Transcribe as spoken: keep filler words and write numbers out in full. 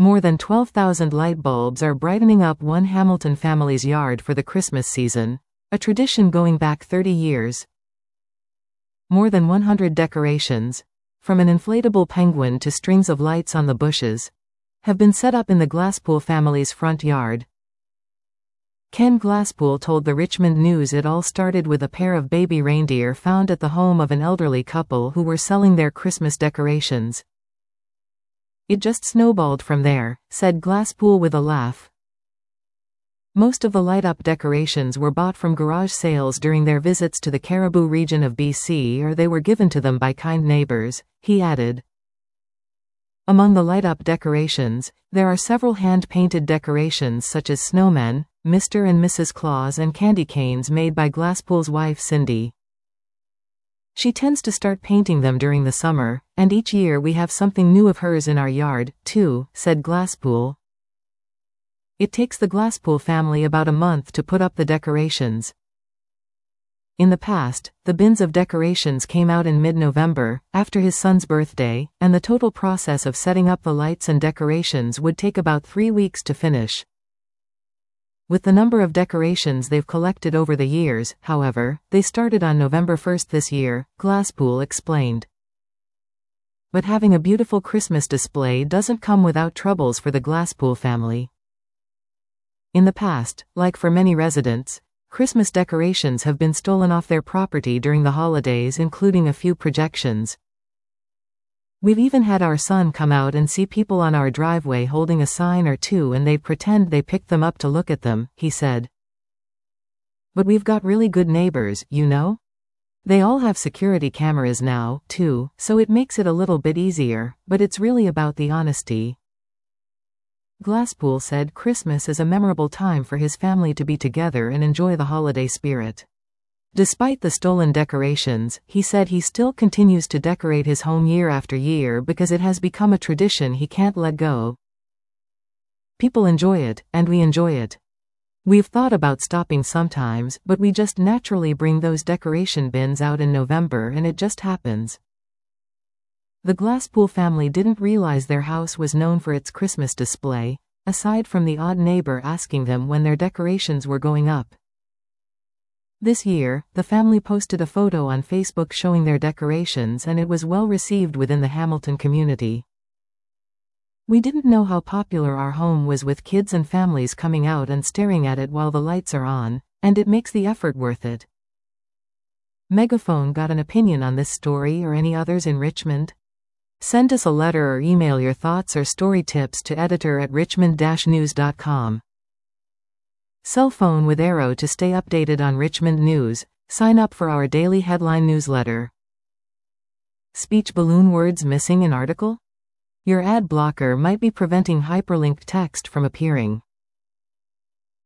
More than twelve thousand light bulbs are brightening up one Hamilton family's yard for the Christmas season, a tradition going back thirty years. More than one hundred decorations, from an inflatable penguin to strings of lights on the bushes, have been set up in the Glasspool family's front yard. Ken Glasspool told the Richmond News it all started with a pair of baby reindeer found at the home of an elderly couple who were selling their Christmas decorations. "It just snowballed from there," said Glasspool with a laugh. Most of the light-up decorations were bought from garage sales during their visits to the Cariboo region of B C, or they were given to them by kind neighbors, he added. Among the light-up decorations, there are several hand-painted decorations such as snowmen, Mister and Missus Claus, and candy canes made by Glasspool's wife Cindy. She tends to start painting them during the summer, and each year we have something new of hers in our yard, too, said Glasspool. It takes the Glasspool family about a month to put up the decorations. In the past, the bins of decorations came out in mid-November, after his son's birthday, and the total process of setting up the lights and decorations would take about three weeks to finish. With the number of decorations they've collected over the years, however, they started on November first this year, Glasspool explained. But having a beautiful Christmas display doesn't come without troubles for the Glasspool family. In the past, like for many residents, Christmas decorations have been stolen off their property during the holidays, including a few projections. We've even had our son come out and see people on our driveway holding a sign or two and they pretend they picked them up to look at them, he said. But we've got really good neighbors, you know? They all have security cameras now, too, so it makes it a little bit easier, but it's really about the honesty. Glasspool said Christmas is a memorable time for his family to be together and enjoy the holiday spirit. Despite the stolen decorations, he said he still continues to decorate his home year after year because it has become a tradition he can't let go. People enjoy it, and we enjoy it. We've thought about stopping sometimes, but we just naturally bring those decoration bins out in November and it just happens. The Glasspool family didn't realize their house was known for its Christmas display, aside from the odd neighbor asking them when their decorations were going up. This year, the family posted a photo on Facebook showing their decorations and it was well received within the Hamilton community. We didn't know how popular our home was with kids and families coming out and staring at it while the lights are on, and it makes the effort worth it. Megaphone got an opinion on this story or any others in Richmond? Send us a letter or email your thoughts or story tips to editor at richmond dash news dot com. Cell phone with Arrow to stay updated on Richmond News. Sign up for our daily headline newsletter. Speech balloon words missing in article? Your ad blocker might be preventing hyperlinked text from appearing.